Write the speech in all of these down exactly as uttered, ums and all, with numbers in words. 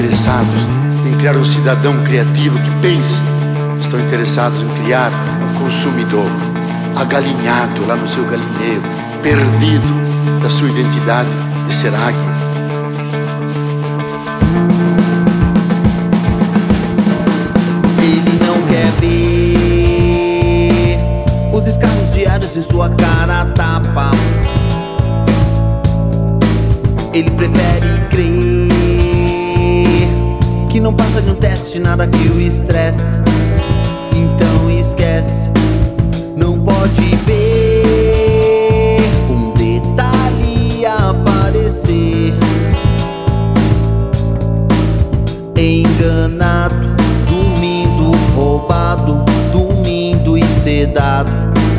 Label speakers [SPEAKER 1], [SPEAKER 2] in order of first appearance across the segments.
[SPEAKER 1] interessados em criar um cidadão criativo que pense. Estão interessados em criar um consumidor agalinhado lá no seu galinheiro, perdido da sua identidade de ser águia.
[SPEAKER 2] Ele não quer ver os escarros diários em sua cara tapa. Ele prefere crer que não passa de um teste, nada que o estresse. Então esquece, não pode ver um detalhe aparecer. Enganado, dormindo, roubado, dormindo e sedado,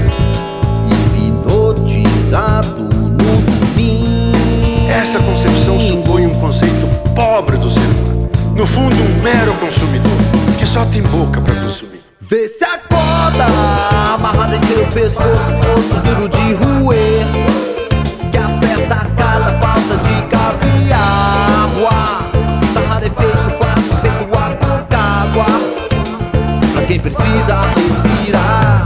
[SPEAKER 2] hipnotizado no domingo.
[SPEAKER 1] Essa concepção supõe um conceito pobre do ser humano. No fundo, um mero consumidor que só tem boca para consumir.
[SPEAKER 2] Vê se acorda, amarrado em seu pescoço, osso duro de roer, que aperta cada falta de caviar. Tá rarefeito, quase feito Aconcagua, pra quem precisa respirar.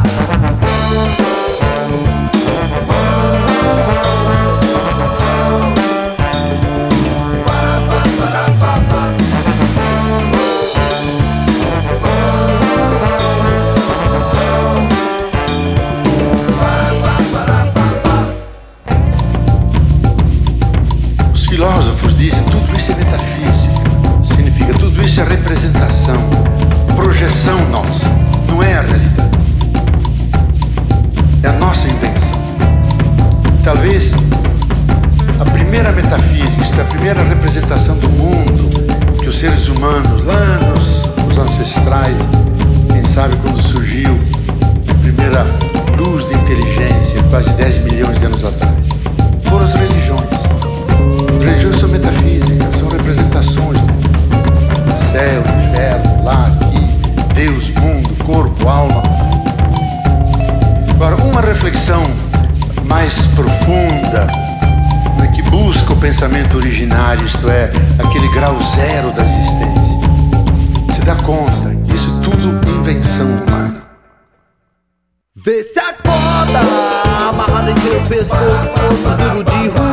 [SPEAKER 1] Os filósofos dizem que tudo isso é metafísica. Significa tudo isso é representação, projeção nossa. Não é a realidade. É a nossa invenção. Talvez a primeira metafísica, isto é, a primeira representação do mundo que os seres humanos, lá nos, nos ancestrais, quem sabe quando surgiu a primeira luz de inteligência, quase dez milhões de anos atrás, foram as religiões. As religiões são metafísicas, são representações do céu, inferno, lá, aqui, Deus, mundo, corpo, alma. Agora, uma reflexão mais profunda, né, que busca o pensamento originário, isto é, aquele grau zero da existência, se dá conta que isso é tudo invenção humana.
[SPEAKER 2] Vê se acorda, amarrado em seu pescoço, osso duro de roer.